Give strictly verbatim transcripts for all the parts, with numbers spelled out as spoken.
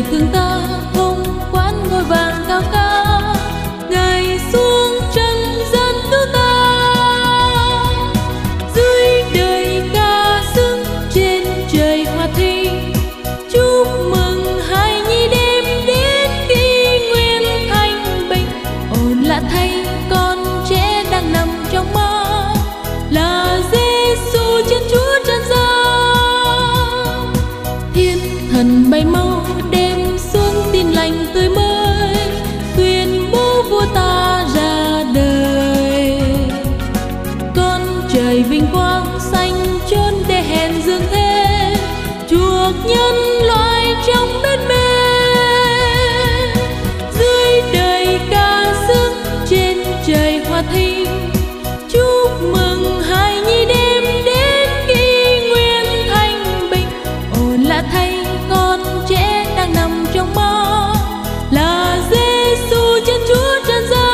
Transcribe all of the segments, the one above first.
thương ta không quán ngôi vàng cao cả, Ngài xuống trần gian cứu ta. Dưới đời ca sức trên trời hòa thi, chúc mừng hai nhi đêm đến khi nguyên thanh bình. Ồn lạ thay con trẻ đang nằm trong mơ, là Giêsu Thiên Chúa trần gian. Thiên thần bay mau đem xuống tin lành tươi mới, tuyên bố vua ta ra đời. Con trời vinh quang xanh chốn để hèn dương thế, chuộc nhân loại trong bên mê. Dưới đời ca sức trên trời hòa thi, chúc mừng hai nhi đêm đến khi nguyên thanh bình. Ồn lạ thay con trẻ đang nằm trong mơ, là Giêsu Thiên Chúa trần gian.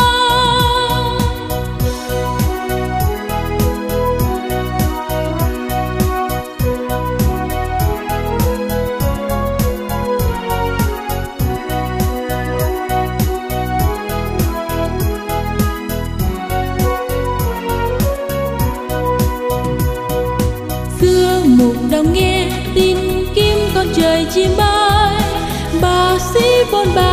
Xưa mục đồng nghe tin kim con trời chim bay, bà sĩ bôn ba